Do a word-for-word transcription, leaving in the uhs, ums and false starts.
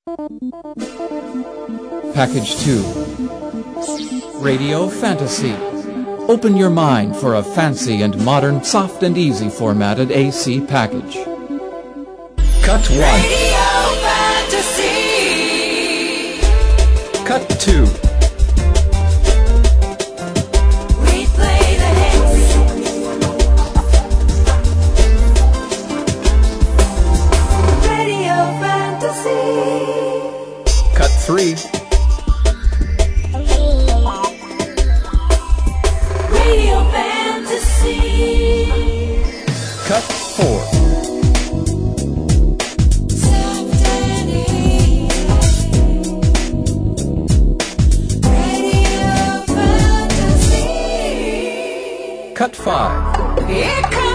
Package two. Radio Fantasy. Open your mind for a fancy and modern, soft and easy formatted A C package. Cut one. Radio Fantasy. Cut two. Replay the hits. Radio Fantasy. Cut three. Radio Fantasy. Cut four. Soft and easy. Radio Fantasy. Cut five. Here comes